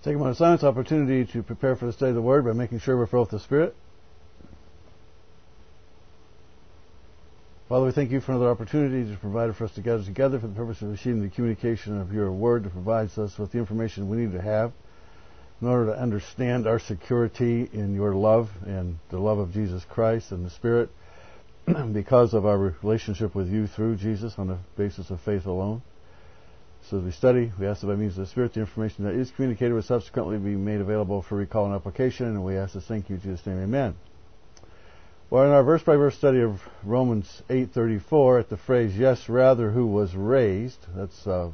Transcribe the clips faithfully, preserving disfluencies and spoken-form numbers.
Take a moment of silence, opportunity to prepare for the study of the Word by making sure we're filled with the Spirit. Father, we thank you for another opportunity to provide for us to gather together for the purpose of receiving the communication of your Word that provides us with the information we need to have in order to understand our security in your love and the love of Jesus Christ and the Spirit because of our relationship with you through Jesus on the basis of faith alone. So as we study, we ask that by means of the Spirit, the information that is communicated will subsequently be made available for recall and application, and we ask this thank you in Jesus' name, amen. Well, in our verse-by-verse study of Romans eight thirty-four, at the phrase, yes, rather, who was raised, that's uh,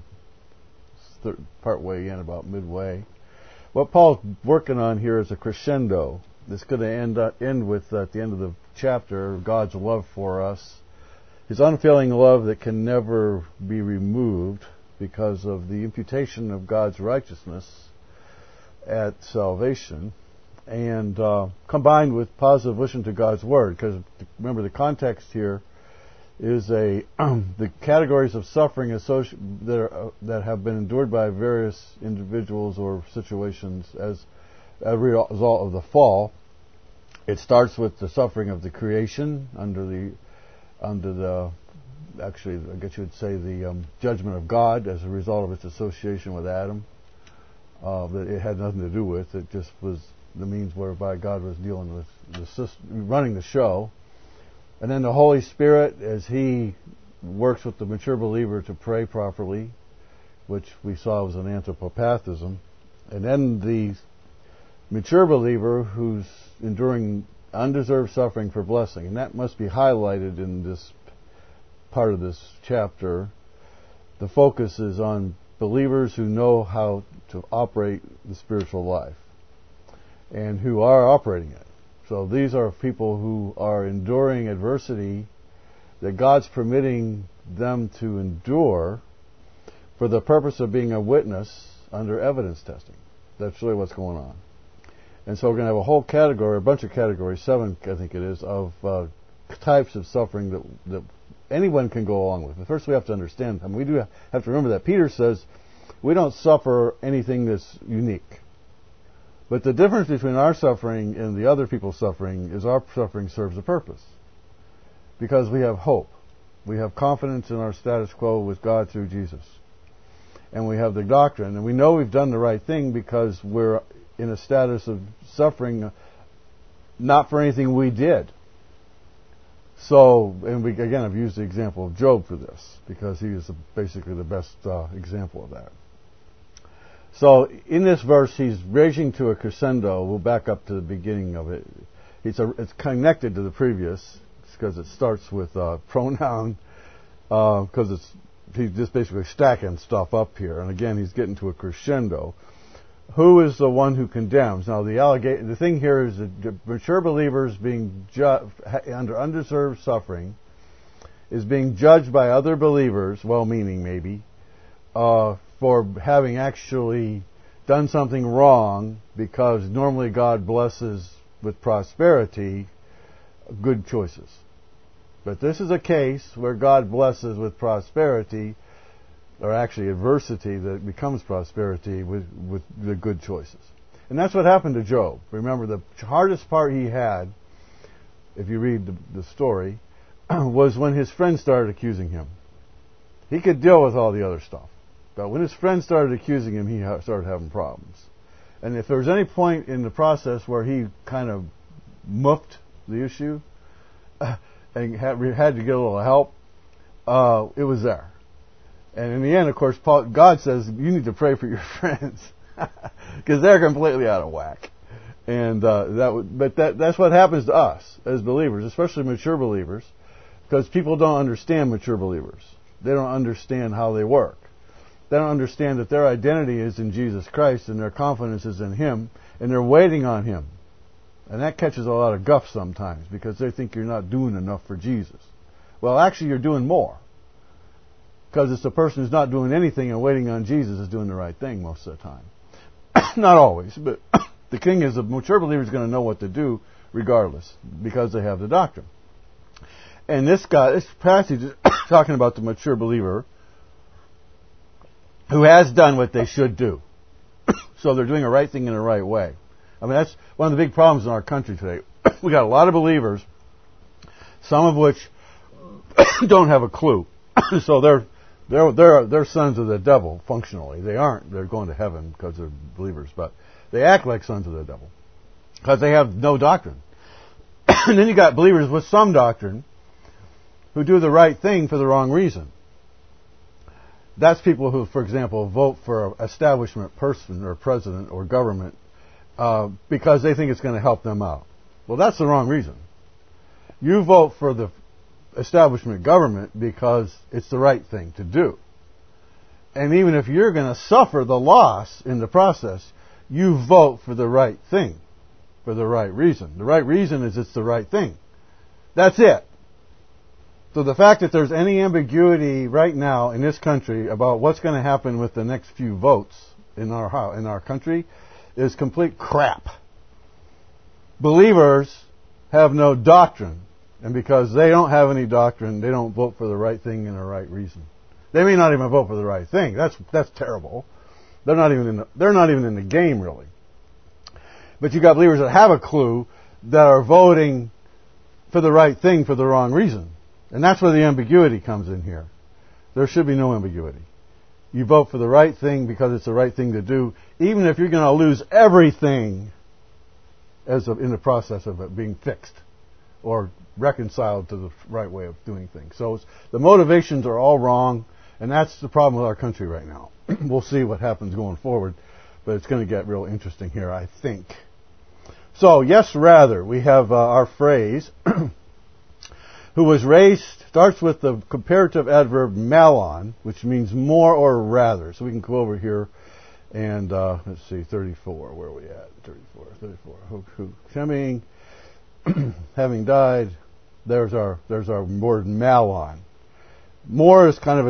th- part way in, about midway. What Paul's working on here is a crescendo. It's going to end, uh, end with, uh, at the end of the chapter, God's love for us, His unfailing love that can never be removed because of the imputation of God's righteousness at salvation, and uh, combined with positive listen to God's Word. Because remember, the context here is a the categories of suffering associ- that, are, uh, that have been endured by various individuals or situations as a result of the fall. It starts with the suffering of the creation under the under the actually, I guess you would say the um, judgment of God as a result of its association with Adam. Uh, that it had nothing to do with. It just was the means whereby God was dealing with the system, running the show. And then the Holy Spirit, as He works with the mature believer to pray properly, which we saw was an anthropopathism. And then the mature believer who's enduring undeserved suffering for blessing. And that must be highlighted in this part of this chapter. The focus is on believers who know how to operate the spiritual life and who are operating it. So these are people who are enduring adversity that God's permitting them to endure for the purpose of being a witness under evidence testing. That's really what's going on. And so we're going to have a whole category, a bunch of categories, seven I think it is, of uh, types of suffering that that anyone can go along with. But first we have to understand, I mean, we do have to remember that Peter says we don't suffer anything that's unique. But the difference between our suffering and the other people's suffering is our suffering serves a purpose. Because we have hope. We have confidence in our status quo with God through Jesus. And we have the doctrine. And we know we've done the right thing because we're in a status of suffering not for anything we did. So, and we, again, I've used the example of Job for this because he is basically the best uh, example of that. So, in this verse, he's raging to a crescendo. We'll back up to the beginning of it. It's, a, it's connected to the previous because it starts with a pronoun because uh, it's he's just basically stacking stuff up here. And again, he's getting to a crescendo. Who is the one who condemns? Now, the allega- the thing here is that mature believers being ju- under undeserved suffering is being judged by other believers, well-meaning maybe, uh, for having actually done something wrong because normally God blesses with prosperity good choices. But this is a case where God blesses with prosperity or actually adversity that becomes prosperity with, with the good choices. And that's what happened to Job. Remember, the hardest part he had, if you read the, the story, was when his friends started accusing him. He could deal with all the other stuff. But when his friends started accusing him, he ha- started having problems. And if there was any point in the process where he kind of muffed the issue and had, had to get a little help, uh, it was there. And in the end, of course, Paul, God says you need to pray for your friends because they're completely out of whack. And uh, that, would, but that that's what happens to us as believers, especially mature believers, because people don't understand mature believers. They don't understand how they work. They don't understand that their identity is in Jesus Christ and their confidence is in Him, and they're waiting on Him. And that catches a lot of guff sometimes because they think you're not doing enough for Jesus. Well, actually, you're doing more. Because it's the person who's not doing anything and waiting on Jesus is doing the right thing most of the time. Not always, but the thing is, a mature believer is going to know what to do regardless because they have the doctrine. And this guy, this passage is talking about the mature believer who has done what they should do. So they're doing the right thing in the right way. I mean, that's one of the big problems in our country today. We got a lot of believers, some of which don't have a clue. So they're they're they're they're sons of the devil functionally. They aren't. They're going to heaven because they're believers, but they act like sons of the devil because they have no doctrine. And then you got believers with some doctrine who do the right thing for the wrong reason. That's people who, for example, vote for an establishment person or president or government uh, because they think it's going to help them out. Well, that's the wrong reason. You vote for the establishment government because it's the right thing to do. And even if you're going to suffer the loss in the process, you vote for the right thing, for the right reason. The right reason is it's the right thing. That's it. So the fact that there's any ambiguity right now in this country about what's going to happen with the next few votes in our house, in our country is complete crap. Believers have no doctrine, and because they don't have any doctrine, they don't vote for the right thing and the right reason. They may not even vote for the right thing. That's that's terrible. They're not even in the, they're not even in the game really. But you got believers that have a clue that are voting for the right thing for the wrong reason. And that's where the ambiguity comes in here. There should be no ambiguity. You vote for the right thing because it's the right thing to do, even if you're going to lose everything as of, in the process of it being fixed or reconciled to the right way of doing things. So it's, the motivations are all wrong, and that's the problem with our country right now. We'll see what happens going forward, but it's going to get real interesting here, I think. So, yes, rather, we have uh, our phrase... who was raised, starts with the comparative adverb malon, which means more or rather. So we can go over here and, uh, let's see, thirty-four, where are we at? thirty-four, thirty-four. Who, who, coming, having died, there's our, there's our word malon. More is kind of a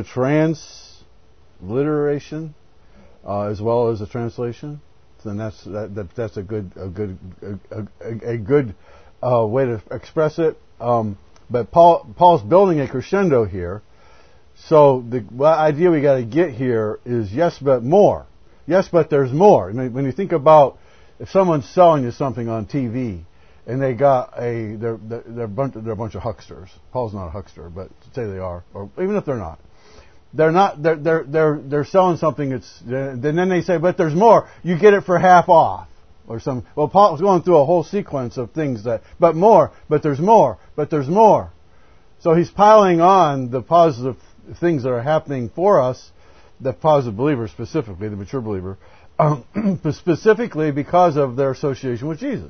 transliteration, uh, as well as a translation. So then that's, that, that, that's a good, a good, a, a, a good, uh, way to express it. Um, But Paul, Paul's building a crescendo here. So the idea we got to get here is yes, but more. Yes, but there's more. I mean, when you think about if someone's selling you something on T V and they got a they're they're, they're, a, bunch, they're a bunch of hucksters. Paul's not a huckster, but say they are, or even if they're not, they're not. They're they're they're, they're selling something. It's and then they say, but there's more. You get it for half off. Or some, well, Paul's going through a whole sequence of things that, but more, but there's more, but there's more. So he's piling on the positive things that are happening for us, the positive believer specifically, the mature believer, um, specifically because of their association with Jesus.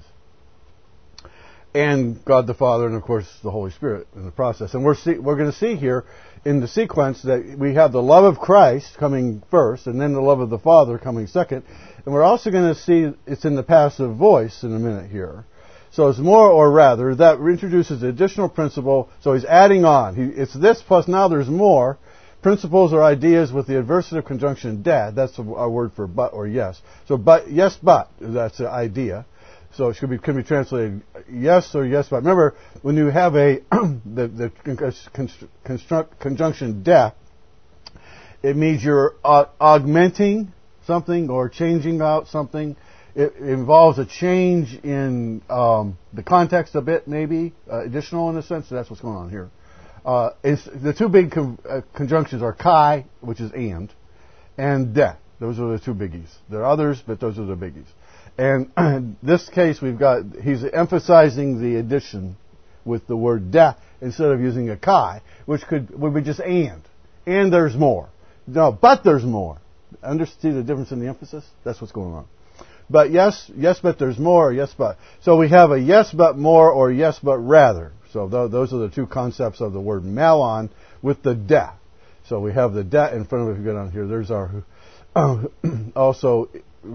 And God the Father and, of course, the Holy Spirit in the process. And we're see, we're going to see here in the sequence that we have the love of Christ coming first and then the love of the Father coming second. And we're also going to see it's in the passive voice in a minute here. So it's more or rather. That introduces the additional principle. So he's adding on. He, it's this plus now there's more. Principles or ideas with the adversative conjunction dad. That's our word for but or yes. So but, yes, but. That's the idea. So it should be, can be translated yes or yes, but. Remember, when you have a the, the construct, conjunction de, it means you're uh, augmenting something or changing out something. It involves a change in um, the context a bit, maybe uh, additional in a sense. So that's what's going on here. Uh, it's, the two big con- uh, conjunctions are kai, which is and, and de. Those are the two biggies. There are others, but those are the biggies. And in this case, we've got, he's emphasizing the addition with the word de instead of using a kai, which could would be just and. And there's more. No, but there's more. Understand the difference in the emphasis? That's what's going on. But yes, yes, but there's more, yes, but. So we have a yes, but more, or yes, but rather. So th- those are the two concepts of the word malon with the de. So we have the de in front of it. If you go down here, there's our, uh, also,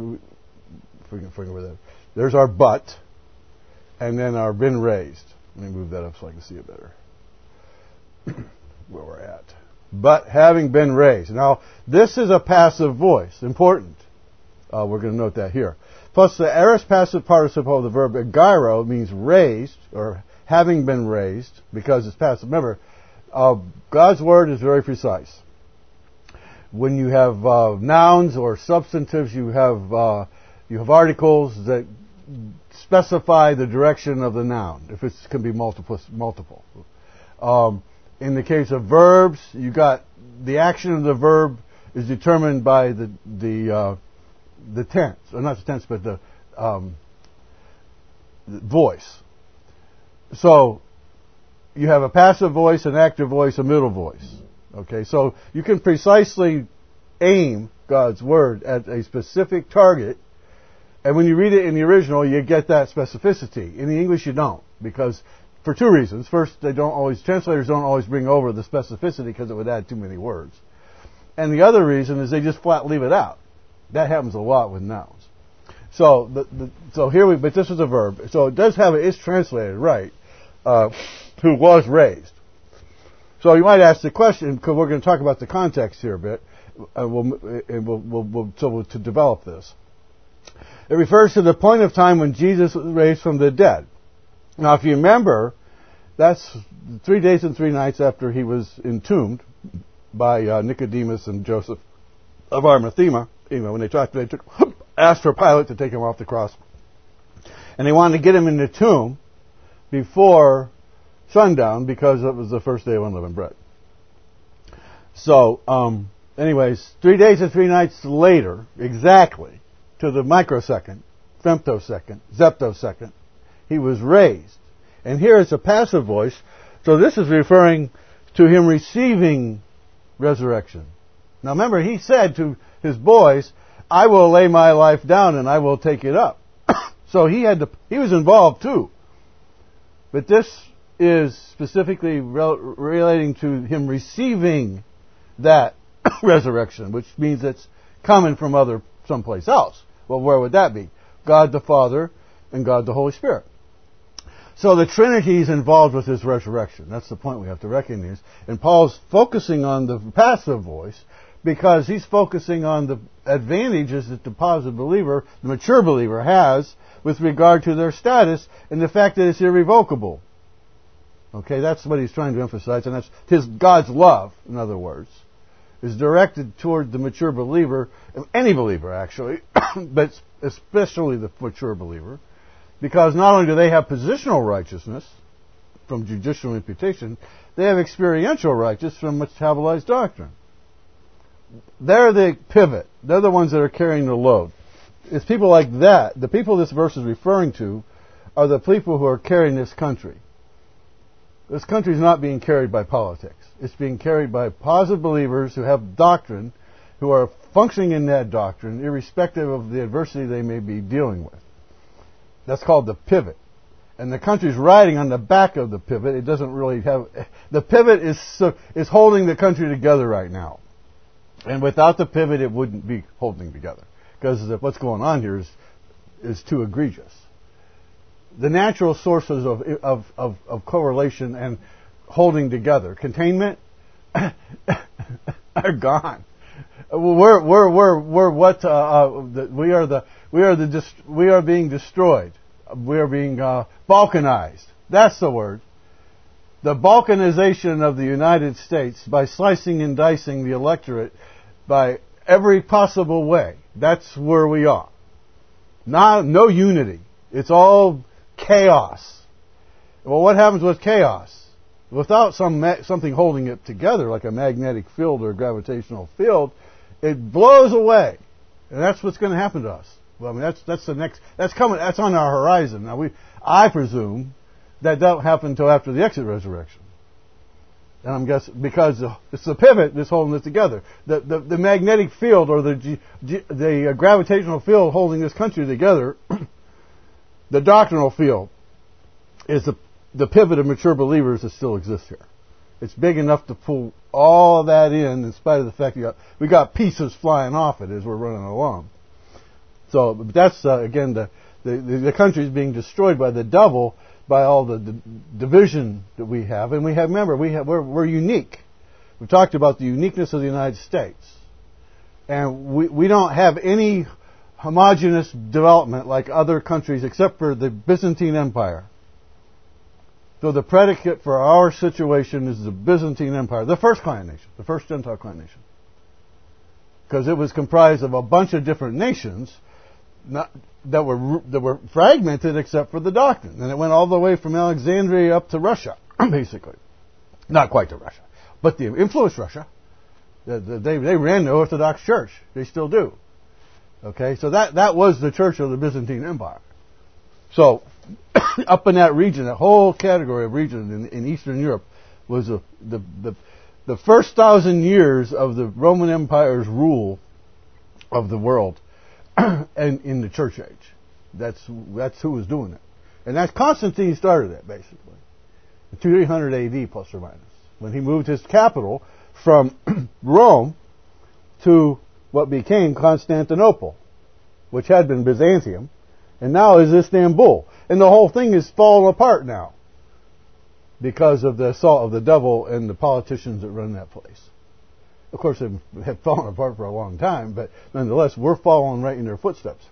there's our but, and then our been raised. Let me move that up so I can see it better. Where we're at. But having been raised. Now, this is a passive voice. Important. Uh, we're going to note that here. Plus, the aorist passive participle of the verb gyro means raised, or having been raised, because it's passive. Remember, uh, God's word is very precise. When you have uh, nouns or substantives, you have uh, you have articles that specify the direction of the noun. If it can be multiple, multiple. Um, in the case of verbs, you got the action of the verb is determined by the the uh, the tense, or not the tense, but the, um, the voice. So you have a passive voice, an active voice, a middle voice. Okay, so you can precisely aim God's word at a specific target, and when you read it in the original, you get that specificity. In the English, you don't, because for two reasons. First, they don't always translators don't always bring over the specificity because it would add too many words, and the other reason is they just flat leave it out. That happens a lot with nouns. So, the, the, so here we, but this is a verb, so it does have it is translated right. Uh, who was raised. So you might ask the question, because we're going to talk about the context here a bit, uh, we'll, and we'll, we'll, we'll, so we'll, to develop this. It refers to the point of time when Jesus was raised from the dead. Now, if you remember, that's three days and three nights after he was entombed by uh, Nicodemus and Joseph of Arimathea. You know, when they talked, they took, asked for Pilate to take him off the cross, and they wanted to get him in the tomb before sundown because it was the first day of unleavened bread. So, um, anyways, three days and three nights later, exactly, to the microsecond, femtosecond, zeptosecond, he was raised. And here it's a passive voice, so this is referring to him receiving resurrection. Now remember, he said to his boys, I will lay my life down and I will take it up. So he had to, he was involved too. But this is specifically rel- relating to him receiving that resurrection, which means it's coming from other someplace else. Well, where would that be? God the Father and God the Holy Spirit. So the Trinity is involved with his resurrection. That's the point we have to recognize. And Paul's focusing on the passive voice because he's focusing on the advantages that the positive believer, the mature believer, has with regard to their status and the fact that it's irrevocable. Okay, that's what he's trying to emphasize, and that's his God's love, in other words, is directed toward the mature believer, any believer actually, but especially the mature believer, because not only do they have positional righteousness from judicial imputation, they have experiential righteousness from metabolized doctrine. They're the pivot. They're the ones that are carrying the load. It's people like that. The people this verse is referring to are the people who are carrying this country. This country is not being carried by politics. It's being carried by positive believers who have doctrine, who are functioning in that doctrine, irrespective of the adversity they may be dealing with. That's called the pivot. And the country's riding on the back of the pivot. It doesn't really have... The pivot is is holding the country together right now. And without the pivot, it wouldn't be holding together. Because what's going on here is, is too egregious. The natural sources of, of, of, of correlation and holding together, containment, are gone. We're, we're, we're, we're what, uh, uh, the, we are the, we are the, dist- we are being destroyed. We are being, uh, balkanized. That's the word. The balkanization of the United States by slicing and dicing the electorate by every possible way. That's where we are. Not, no unity. It's all chaos. Well, what happens with chaos? Without some ma- something holding it together, like a magnetic field or a gravitational field, it blows away, and that's what's going to happen to us. Well, I mean, that's that's the next. That's coming. That's on our horizon. Now, we, I presume, that don't happen until after the exit resurrection. And I'm guessing because it's the pivot that's holding it together. The the, the magnetic field or the G, G, the uh, gravitational field holding this country together. The doctrinal field is the, the pivot of mature believers that still exists here. It's big enough to pull all of that in, in spite of the fact that we got pieces flying off it as we're running along. So but that's, uh, again, the, the, the country is being destroyed by the devil, by all the d- division that we have. And we have, remember, we have, we're, we're unique. We talked about the uniqueness of the United States. And we, we don't have any homogeneous development like other countries except for the Byzantine Empire. So the predicate for our situation is the Byzantine Empire, the first client nation, the first Gentile client nation. because it was comprised of a bunch of different nations not, that were that were fragmented except for the doctrine. And it went all the way from Alexandria up to Russia, basically. Not quite to Russia, but they influenced Russia. They, they ran the Orthodox Church. They still do. Okay, so that, that was the church of the Byzantine Empire. So, up in that region, that whole category of region in, in Eastern Europe was a, the, the, the first thousand years of the Roman Empire's rule of the world and in the church age. That's, that's who was doing it. And that's Constantine started it, basically. three hundred A D plus or minus, when he moved his capital from Rome to what became Constantinople, which had been Byzantium, and now is Istanbul. And the whole thing is falling apart now because of the assault of the devil and the politicians that run that place. Of course, they have fallen apart for a long time, but nonetheless, we're following right in their footsteps.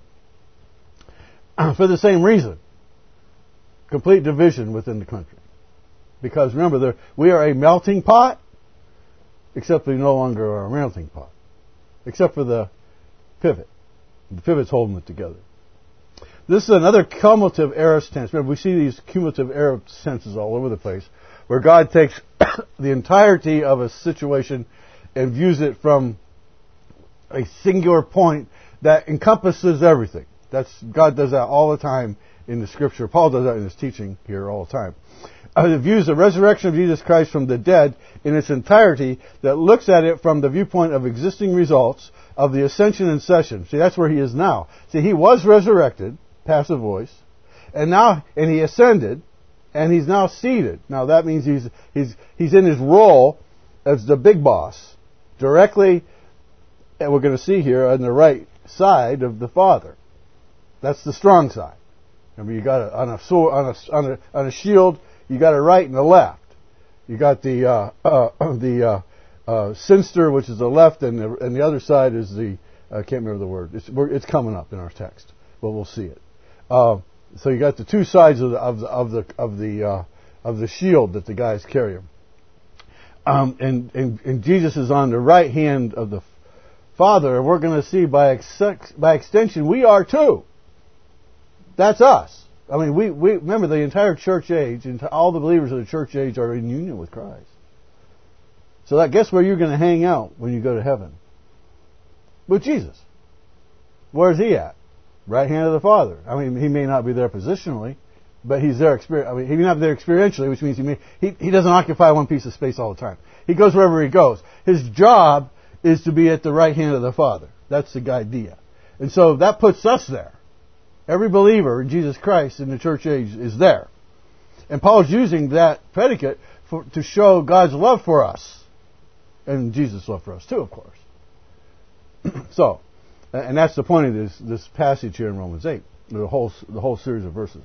For the same reason, complete division within the country. Because remember, we are a melting pot, except we no longer are a melting pot. Except for the pivot. The pivot's holding it together. This is another cumulative aorist tense. Remember, we see these cumulative aorist tenses all over the place, where God takes the entirety of a situation and views it from a singular point that encompasses everything. That's God does that all the time in the Scripture. Paul does that in his teaching here all the time. Uh, it views the resurrection of Jesus Christ from the dead in its entirety, that looks at it from the viewpoint of existing results of the ascension and session. See, that's where he is now. See, he was resurrected, passive voice, and now, and he ascended, and he's now seated. Now that means he's he's he's in his role as the big boss, directly, and we're going to see here on the right side of the Father. That's the strong side. Remember, you got a, on a sword, on a on a on a shield. You got a right and a left. You got the uh, uh, the uh, uh, sinister, which is the left, and the, and the other side is the I can't remember the word. It's, it's coming up in our text, but we'll see it. Uh, so you got the two sides of the of the of the of the, uh, of the shield that the guys carry. Um, and, and and Jesus is on the right hand of the Father, and we're going to see by ex- by extension we are too. That's us. I mean, we, we remember the entire church age, and all the believers of the church age are in union with Christ. So that, guess where you're going to hang out when you go to heaven? With Jesus. Where's he at? Right hand of the Father. I mean, he may not be there positionally, but he's there. Experi- I mean, he may not be there experientially, which means he may, he he doesn't occupy one piece of space all the time. He goes wherever he goes. His job is to be at the right hand of the Father. That's the idea, and so that puts us there. Every believer in Jesus Christ in the church age is there. And Paul's using that predicate for, to show God's love for us. And Jesus' love for us too, of course. So, and that's the point of this, this passage here in Romans eight. The whole, the whole series of verses.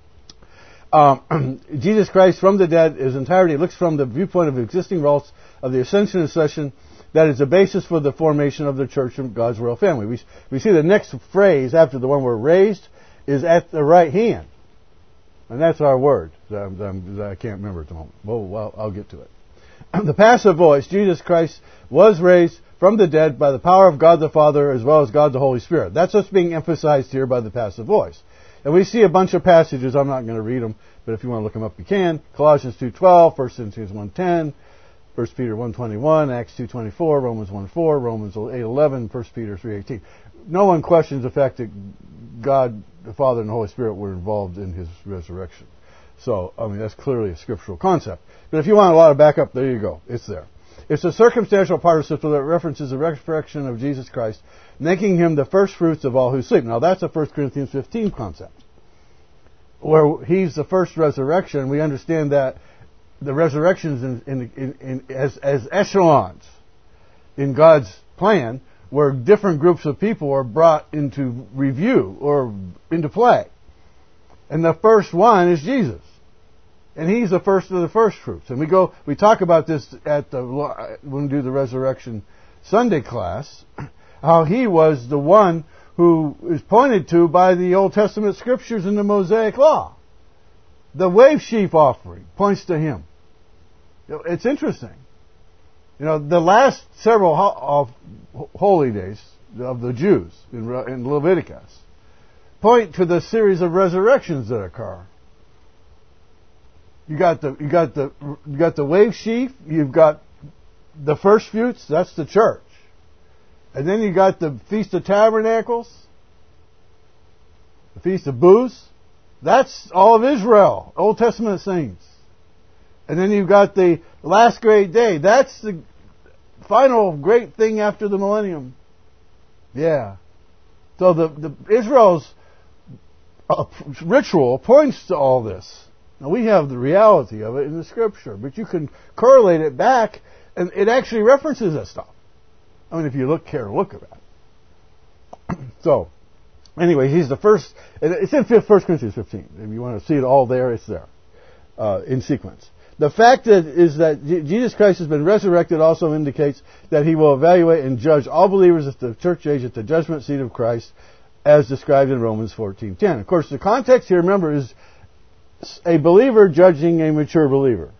Um, Jesus Christ from the dead is entirety looks from the viewpoint of existing results of the ascension and session. That is the basis for the formation of the church of God's royal family. We, we see the next phrase after the one we're raised is at the right hand. And that's our word. I'm, I'm, I can't remember at the moment. Well, well, I'll get to it. The passive voice, Jesus Christ was raised from the dead by the power of God the Father as well as God the Holy Spirit. That's what's being emphasized here by the passive voice. And we see a bunch of passages. I'm not going to read them, but if you want to look them up, you can. Colossians two twelve, First Corinthians one ten, First Peter one twenty-one, Acts two twenty-four, Romans one four, Romans eight eleven, First Peter three eighteen. No one questions the fact that God, the Father, and the Holy Spirit were involved in his resurrection. So, I mean, that's clearly a scriptural concept. But if you want a lot of backup, there you go. It's there. It's a circumstantial participle that references the resurrection of Jesus Christ, making him the first fruits of all who sleep. Now, that's a First Corinthians fifteen concept, where he's the first resurrection. We understand that the resurrections in, in, in, in, as, as echelons in God's plan, where different groups of people are brought into review or into play. And the first one is Jesus. And he's the first of the first fruits. And we go, we talk about this at the, when we do the Resurrection Sunday class, how he was the one who is pointed to by the Old Testament scriptures in the Mosaic Law. The wave sheaf offering points to him. It's interesting. You know, the last several ho- of holy days of the Jews in, in Leviticus point to the series of resurrections that occur. You got the you got the you got the wave sheaf. You've got the first fruits. That's the church, and then you got the Feast of Tabernacles, the Feast of Booths. That's all of Israel, Old Testament saints. And then you've got the last great day. That's the final great thing after the millennium. Yeah. So the, the Israel's uh, ritual points to all this. Now we have the reality of it in the Scripture, but you can correlate it back, and it actually references that stuff. I mean, if you look care to look at that. So, anyway, he's the first. It's in First Corinthians fifteen. If you want to see it all there, it's there uh, in sequence. The fact that is that Jesus Christ has been resurrected also indicates that he will evaluate and judge all believers at the church age at the judgment seat of Christ, as described in Romans fourteen ten. Of course, the context here, remember, is a believer judging a mature believer.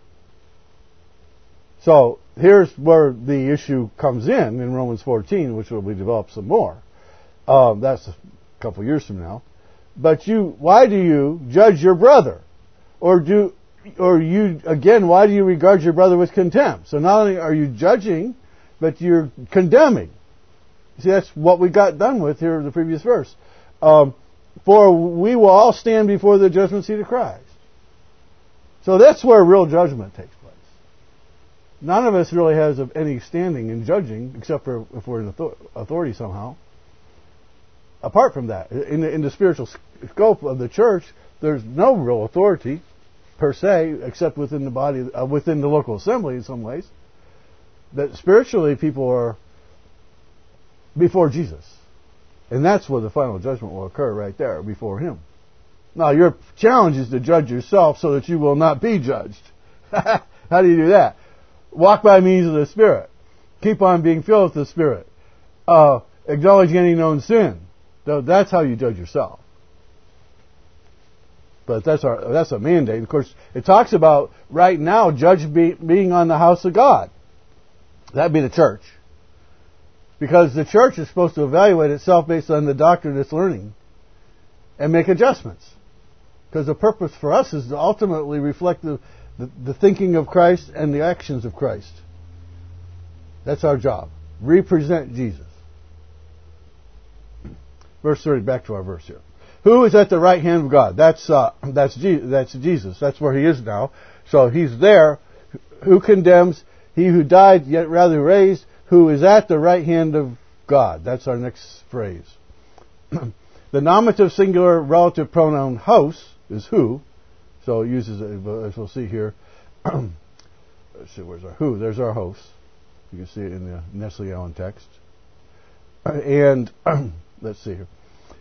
So here's where the issue comes in in Romans fourteen, which will be developed some more. Um, that's a couple years from now. But you, why do you judge your brother, or do? Or you, again, why do you regard your brother with contempt? So not only are you judging, but you're condemning. See, that's what we got done with here in the previous verse. Um, For we will all stand before the judgment seat of Christ. So that's where real judgment takes place. None of us really has any standing in judging, except for if we're in authority somehow. Apart from that, in the, in the spiritual scope of the church, there's no real authority per se, except within the body, uh, within the local assembly in some ways. That spiritually people are before Jesus. And that's where the final judgment will occur, right there, before Him. Now, your challenge is to judge yourself so that you will not be judged. How do you do that? Walk by means of the Spirit. Keep on being filled with the Spirit. Uh, acknowledge any known sin. So that's how you judge yourself. But that's our that's a mandate. Of course, it talks about right now judge be, being on the house of God. That'd be the church. Because the church is supposed to evaluate itself based on the doctrine it's learning and make adjustments. Because the purpose for us is to ultimately reflect the, the, the thinking of Christ and the actions of Christ. That's our job. Represent Jesus. Verse thirty, back to our verse here. Who is at the right hand of God? That's uh, that's Je- that's Jesus. That's where He is now. So He's there. Who condemns? He who died, yet rather raised, who is at the right hand of God. That's our next phrase. The nominative singular relative pronoun house is who. So it uses, as we'll see here. Let's see, where's our who? There's our host. You can see it in the Nestle Allen text. And let's see here.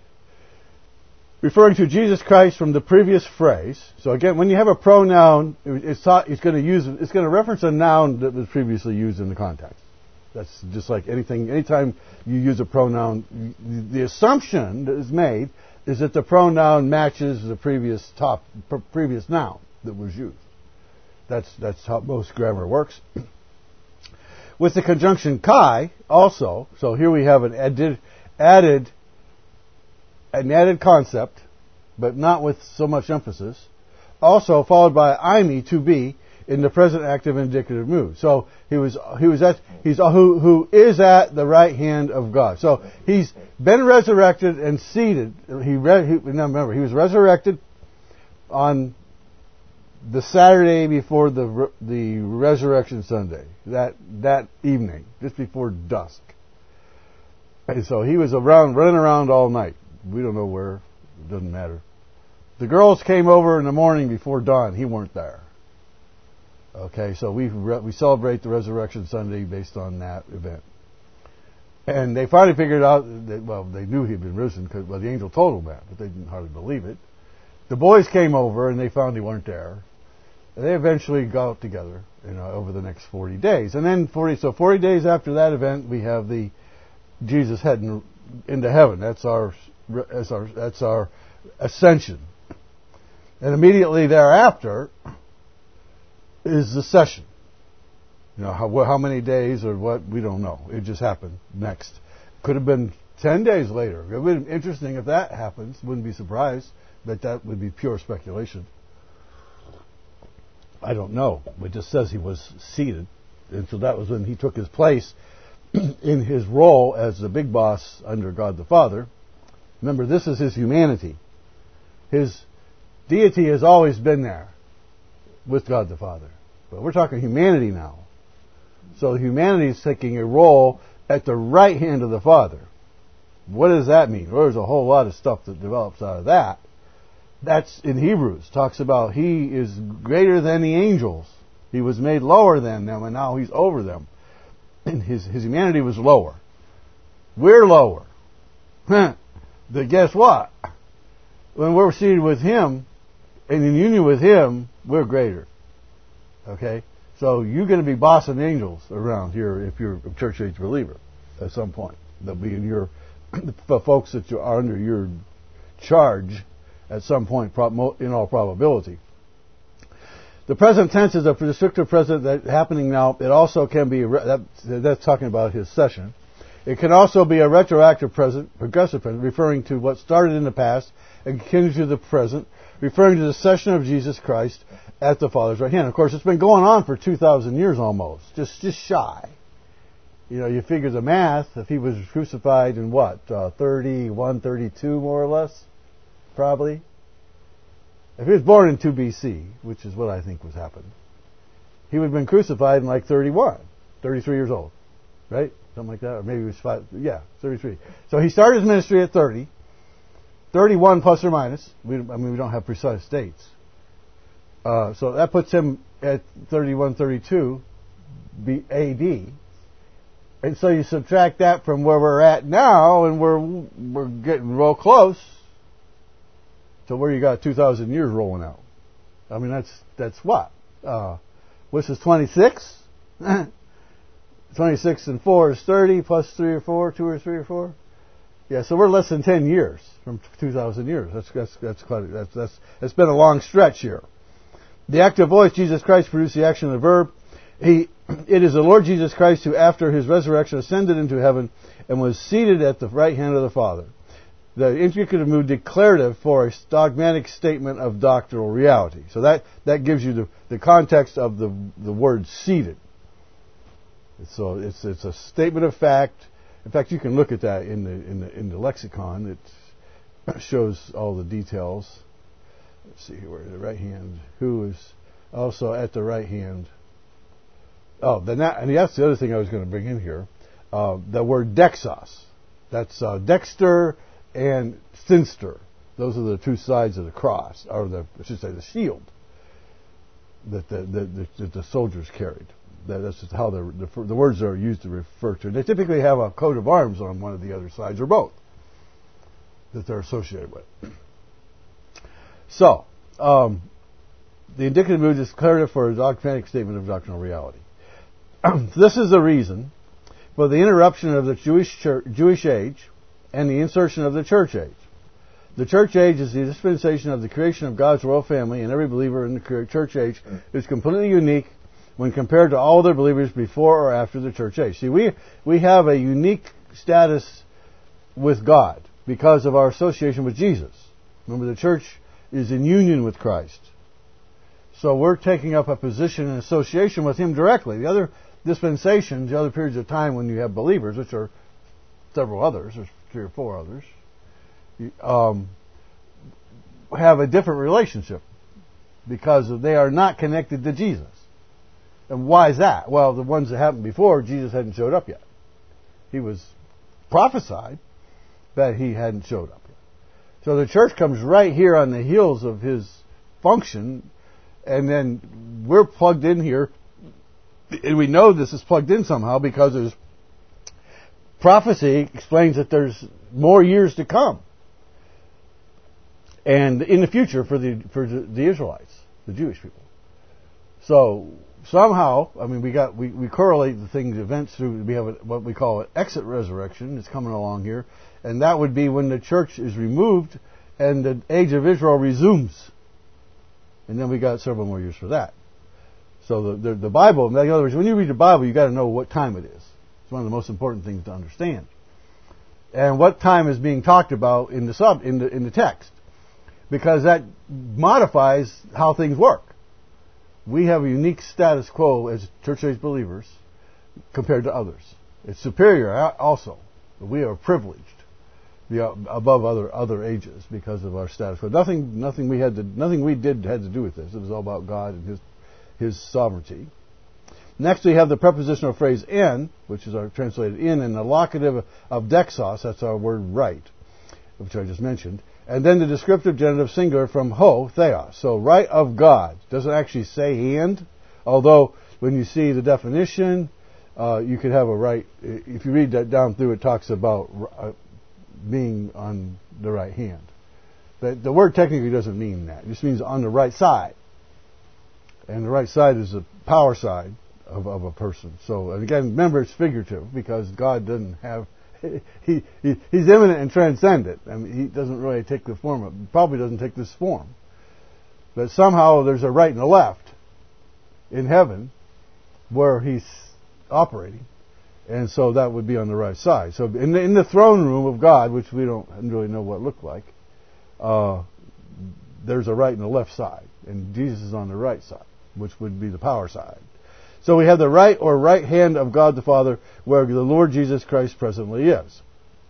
Referring to Jesus Christ from the previous phrase. So again, when you have a pronoun, it's, taught, it's going to use, it's going to reference a noun that was previously used in the context. That's just like anything. Anytime you use a pronoun, the assumption that is made is that the pronoun matches the previous top, previous noun that was used. That's that's how most grammar works. With the conjunction kai, also, so here we have an added, added, an added concept, but not with so much emphasis. Also followed by aimi, to be, in the present active indicative mood. So he was he was at he's who who is at the right hand of God. So he's been resurrected and seated. He, re, he remember he was resurrected on the Saturday before the the resurrection Sunday. That that evening, just before dusk. And so he was around running around all night. We don't know where. It doesn't matter. The girls came over in the morning before dawn. He weren't there. Okay, so we we celebrate the Resurrection Sunday based on that event. And they finally figured out that, well, they knew he'd been risen because, well, the angel told them that, but they didn't hardly believe it. The boys came over and they found he weren't there. And they eventually got together, you know, over the next forty days. And then forty, so forty days after that event, we have the Jesus heading into heaven. That's our, that's our, that's our ascension. And immediately thereafter is the session. You know, how, how many days or what, we don't know. It just happened next. Could have been ten days later. It would be interesting if that happens. Wouldn't be surprised, but that would be pure speculation. I don't know. It just says he was seated. And so that was when he took his place in his role as the big boss under God the Father. Remember, this is his humanity. His deity has always been there with God the Father. But we're talking humanity now. So humanity is taking a role at the right hand of the Father. What does that mean? Well, there's a whole lot of stuff that develops out of that. That's in Hebrews. Talks about he is greater than the angels. He was made lower than them, and now he's over them. And his, his humanity was lower. We're lower. But guess what? When we're seated with him, and in union with him, we're greater. Okay? So you're going to be bossing angels around here if you're a church age believer at some point. They'll be in your, the folks that are under your charge at some point, in all probability. The present tense is a prescriptive present that's happening now. It also can be, that, that's talking about his session. It can also be a retroactive present, progressive present, referring to what started in the past and continues to the present, referring to the session of Jesus Christ at the Father's right hand. Of course, it's been going on for two thousand years almost, just just shy. You know, you figure the math, if he was crucified in what, uh, thirty-one, thirty-two more or less, probably. If he was born in two B C, which is what I think was happening, he would have been crucified in like thirty-one, thirty-three years old, right? Something like that, or maybe he was five, yeah, thirty-three. So he started his ministry at thirty, thirty-one plus or minus. We, I mean, we don't have precise dates. Uh, so that puts him at thirty-one, thirty-two A D. And so you subtract that from where we're at now, and we're we're getting real close to where you got two thousand years rolling out. I mean, that's that's what? Uh, which is twenty-six? twenty-six and four is thirty, plus three or four, two or three or four. Yeah, so we're less than ten years from two thousand years. That's that's that's quite that's that's it's been a long stretch here. The active voice, Jesus Christ, produced the action of the verb. He, it is the Lord Jesus Christ who, after his resurrection, ascended into heaven and was seated at the right hand of the Father. The indicative mood declarative for a dogmatic statement of doctrinal reality. So that, that gives you the, the context of the the word seated. So it's it's a statement of fact. In fact, you can look at that in the in the in the lexicon. It shows all the details. Let's see here, where the right hand, who is also at the right hand. Oh, then that, and that's the other thing I was going to bring in here. Uh, the word dexos. That's uh, dexter and sinster. Those are the two sides of the cross, or the I should say the shield that the the, the, that the soldiers carried. That, that's just how the, the the words are used to refer to. They typically have a coat of arms on one of the other sides, or both, that they're associated with. So, um, the indicative mood is declarative for a dogmatic statement of doctrinal reality. This is the reason for the interruption of the Jewish church, Jewish age and the insertion of the church age. The church age is the dispensation of the creation of God's royal family, and every believer in the church age is completely unique when compared to all other believers before or after the church age. See, we we have a unique status with God because of our association with Jesus. Remember, the church is in union with Christ. So we're taking up a position in association with Him directly. The other dispensations, the other periods of time when you have believers, which are several others, there's three or four others, um, have a different relationship because they are not connected to Jesus. And why is that? Well, the ones that happened before, Jesus hadn't showed up yet. He was prophesied, but He hadn't showed up yet. So the church comes right here on the heels of His function, and then we're plugged in here, and we know this is plugged in somehow because there's prophecy explains that there's more years to come, and in the future for the for the, the Israelites, the Jewish people. So somehow, I mean, we got we, we correlate the things, events through. We have a, what we call an exit resurrection. It's coming along here, and that would be when the church is removed and the age of Israel resumes. And then we got several more years for that. So the, the, the Bible, in other words, when you read the Bible, you got to know what time it is. It's one of the most important things to understand. And what time is being talked about in the sub in the in the text, because that modifies how things work. We have a unique status quo as church age believers compared to others. It's superior also. We are privileged above other other ages because of our status quo. Nothing nothing we had to nothing we did had to do with this. It was all about God and His His sovereignty. Next, we have the prepositional phrase in, which is our translated in, and the locative of dexos, that's our word right, which I just mentioned. And then the descriptive genitive singular from ho, theos. So right of God. Doesn't actually say hand, although when you see the definition, uh, you could have a right, if you read that down through, it talks about uh, being on the right hand. But the word technically doesn't mean that. It just means on the right side. And the right side is the power side of, of a person. So, and again, remember it's figurative because God doesn't have, he, he He's immanent and transcendent. I mean, He doesn't really take the form of, probably doesn't take this form. But somehow there's a right and a left in heaven where He's operating. And so that would be on the right side. So in the, in the throne room of God, which we don't really know what it looked like, uh, there's a right and a left side. And Jesus is on the right side, which would be the power side. So we have the right or right hand of God the Father where the Lord Jesus Christ presently is.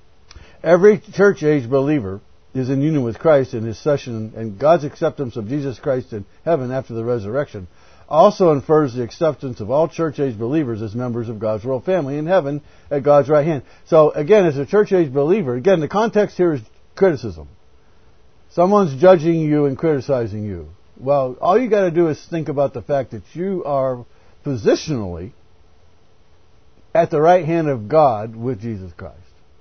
Every church age believer is in union with Christ in His session, and God's acceptance of Jesus Christ in heaven after the resurrection also infers the acceptance of all church age believers as members of God's royal family in heaven at God's right hand. So again, as a church age believer, again, the context here is criticism. Someone's judging you and criticizing you. Well, all you got to do is think about the fact that you are positionally at the right hand of God with Jesus Christ.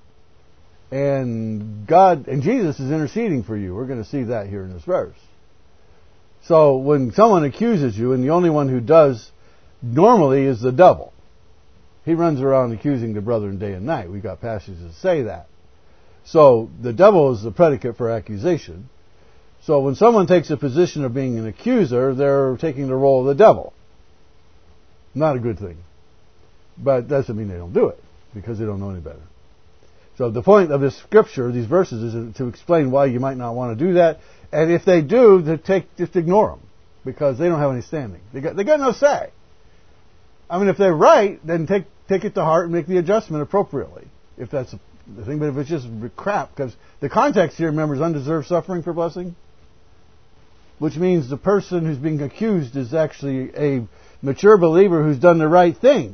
And God and Jesus is interceding for you. We're going to see that here in this verse. So when someone accuses you, and the only one who does normally is the devil. He runs around accusing the brethren day and night. We've got passages that say that. So the devil is the predicate for accusation. So when someone takes a position of being an accuser, they're taking the role of the devil. Not a good thing. But that doesn't mean they don't do it, because they don't know any better. So the point of this scripture, these verses, is to explain why you might not want to do that. And if they do, to take, just ignore them, because they don't have any standing. They got, they got no say. I mean, if they're right, then take, take it to heart and make the adjustment appropriately, if that's the thing. But if it's just crap, because the context here, remember, is undeserved suffering for blessing, which means the person who's being accused is actually a mature believer who's done the right thing.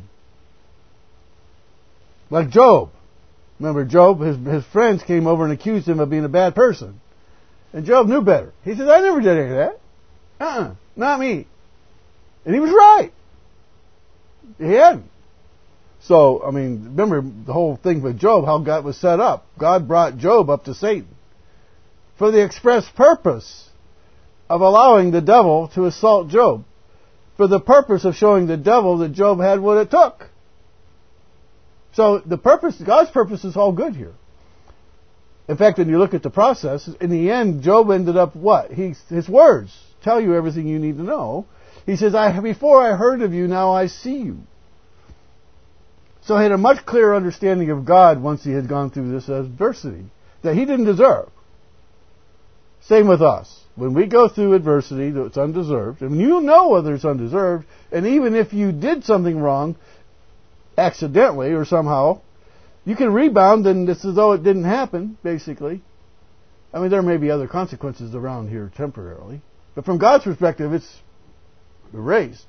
Like Job. Remember, Job, his, his friends came over and accused him of being a bad person. And Job knew better. He said, I never did any of that. Uh-uh, not me. And he was right. He hadn't. So, I mean, remember the whole thing with Job, how God was set up. God brought Job up to Satan for the express purpose of allowing the devil to assault Job, for the purpose of showing the devil that Job had what it took. So the purpose, God's purpose is all good here. In fact, when you look at the process, in the end, Job ended up what? He, his words tell you everything you need to know. He says, I, before I heard of you, now I see you. So he had a much clearer understanding of God once he had gone through this adversity that he didn't deserve. Same with us. When we go through adversity that's undeserved, and you know whether it's undeserved, and even if you did something wrong, accidentally or somehow, you can rebound and it's as though it didn't happen, basically. I mean, there may be other consequences around here temporarily, but from God's perspective, it's erased.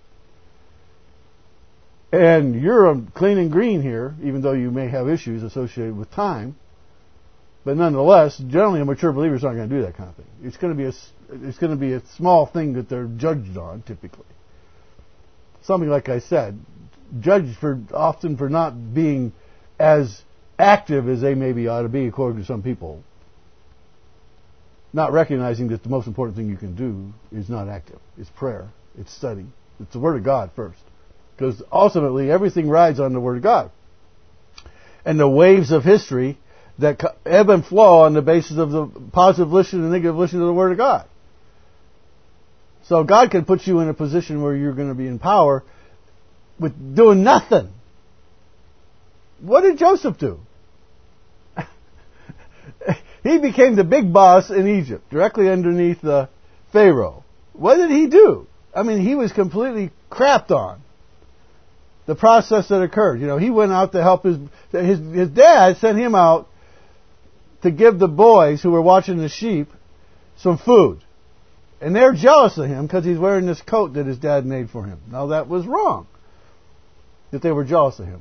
And you're clean and green here, even though you may have issues associated with time. But nonetheless, generally a mature believer is not going to do that kind of thing. It's going to be a, it's going to be a small thing that they're judged on, typically. Something like I said, judged for often for not being as active as they maybe ought to be, according to some people. Not recognizing that the most important thing you can do is not active. It's prayer. It's study. It's the Word of God first. Because ultimately everything rides on the Word of God. And the waves of history that ebb and flow on the basis of the positive volition and negative volition of the Word of God. So God can put you in a position where you're going to be in power with doing nothing. What did Joseph do? He became the big boss in Egypt, directly underneath the Pharaoh. What did he do? I mean, he was completely crapped on. The process that occurred. You know, he went out to help his, his, his dad sent him out to give the boys who were watching the sheep some food. And they're jealous of him because he's wearing this coat that his dad made for him. Now that was wrong. That they were jealous of him.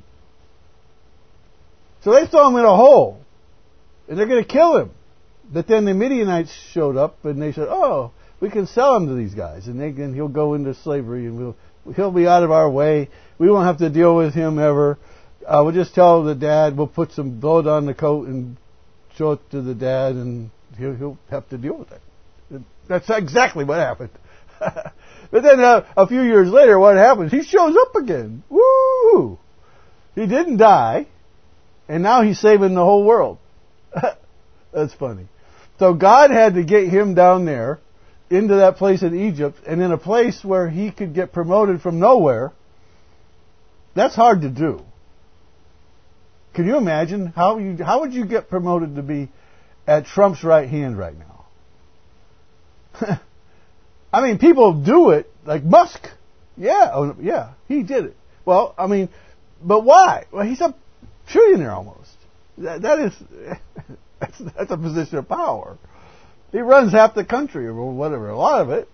So they throw him in a hole. And they're going to kill him. But then the Midianites showed up and they said, oh, we can sell him to these guys. And, they, and he'll go into slavery and we'll, he'll be out of our way. We won't have to deal with him ever. Uh, we'll just tell the dad, we'll put some blood on the coat and show it to the dad and he'll, he'll have to deal with it. That's exactly what happened. But then uh, a few years later, what happens? He shows up again. Woo! He didn't die. And now he's saving the whole world. That's funny. So God had to get him down there into that place in Egypt and in a place where he could get promoted from nowhere. That's hard to do. Can you imagine how you how would you get promoted to be at Trump's right hand right now? I mean, people do it, like Musk. Yeah, oh, yeah, he did it. Well, I mean, but why? Well, he's a trillionaire almost. That, that is, that's, that's a position of power. He runs half the country or whatever, a lot of it.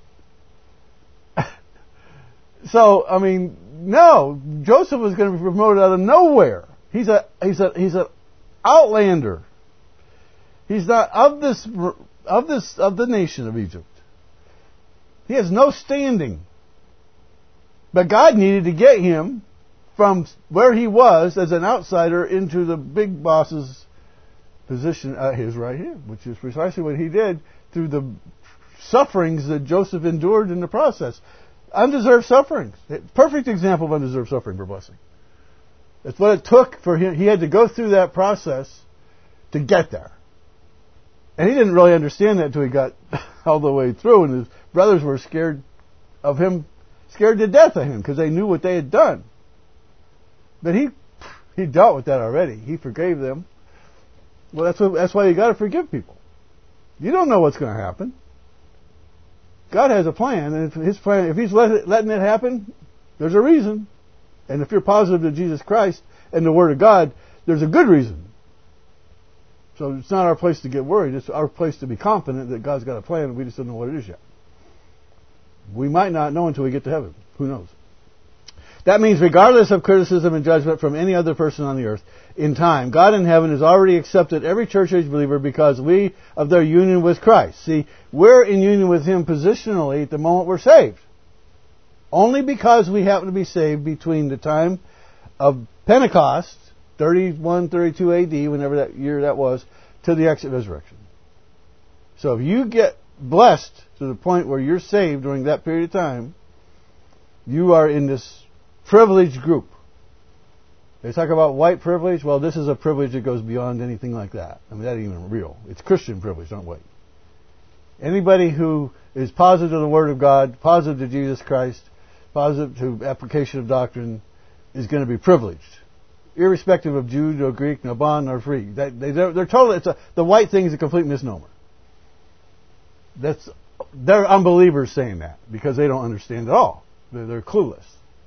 So, I mean, no, Joseph was going to be promoted out of nowhere. He's a, he's a, he's an outlander. He's not of this, of this, of the nation of Egypt. He has no standing. But God needed to get him from where he was as an outsider into the big boss's position at his right hand, which is precisely what he did through the sufferings that Joseph endured in the process. Undeserved sufferings. Perfect example of undeserved suffering for blessing. That's what it took for him. He had to go through that process to get there. And he didn't really understand that until he got all the way through, and his brothers were scared of him, scared to death of him, because they knew what they had done. But he he dealt with that already. He forgave them. Well, that's what, that's why you got to forgive people. You don't know what's going to happen. God has a plan, and if his plan, if He's let it, letting it happen, there's a reason. And if you're positive to Jesus Christ and the Word of God, there's a good reason. So it's not our place to get worried. It's our place to be confident that God's got a plan, and we just don't know what it is yet. We might not know until we get to heaven. Who knows? That means regardless of criticism and judgment from any other person on the earth, in time, God in heaven has already accepted every church age believer because we of their union with Christ. See, we're in union with Him positionally at the moment we're saved. Only because we happen to be saved between the time of Pentecost, thirty-one, thirty-two A D, whenever that year that was, to the exit resurrection. So if you get blessed to the point where you're saved during that period of time, you are in this privileged group. They talk about white privilege. Well, this is a privilege that goes beyond anything like that. I mean, that ain't even real. It's Christian privilege, not white. Anybody who is positive to the Word of God, positive to Jesus Christ, positive to application of doctrine, is going to be privileged, irrespective of Jew, no Greek, no bond, nor free. They, they, they're, they're totally. It's a, the white thing is a complete misnomer. That's they're unbelievers saying that because they don't understand at all. They're, they're clueless.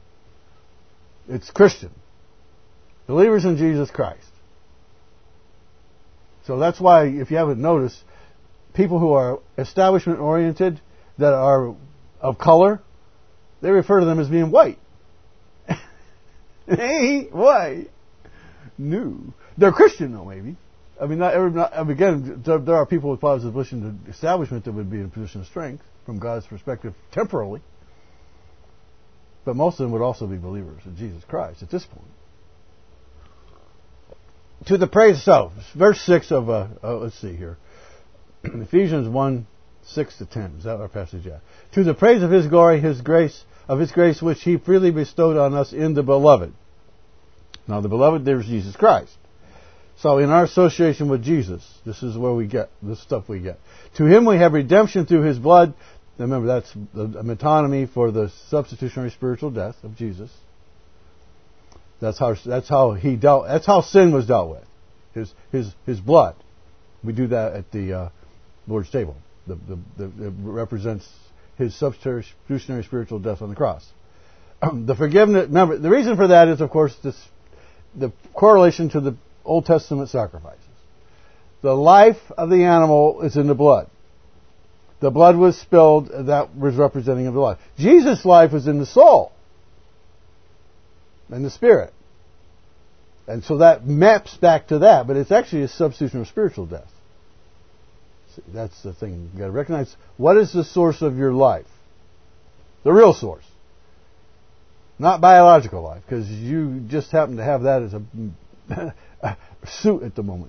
It's Christian. Believers in Jesus Christ. So that's why, if you haven't noticed, people who are establishment oriented, that are of color, they refer to them as being white. Hey, white. No. They're Christian though, maybe. I mean, not every, not, again, there, there are people with positive position to establishment that would be in a position of strength from God's perspective temporarily. But most of them would also be believers in Jesus Christ at this point. To the praise of, verse six of, uh, uh, let's see here, Ephesians one, six to ten, is that our passage? Yeah. To the praise of His glory, His grace, of His grace which He freely bestowed on us in the Beloved. Now the Beloved, there's Jesus Christ. So in our association with Jesus, this is where we get, this stuff we get. To Him we have redemption through His blood, Remember, that's the metonymy for the substitutionary spiritual death of Jesus. That's how that's how he dealt. That's how sin was dealt with. His his his blood. We do that at the uh, Lord's table. The, the, the, it represents his substitutionary spiritual death on the cross. Um, the forgiveness. Remember, the reason for that is, of course, this, the correlation to the Old Testament sacrifices. The life of the animal is in the blood. The blood was spilled. That was representing of the life. Jesus' life is in the soul and the spirit. And so that maps back to that, but it's actually a substitutionary spiritual death. See, that's the thing. You've got to recognize, what is the source of your life? The real source. Not biological life, because you just happen to have that as a, a suit at the moment.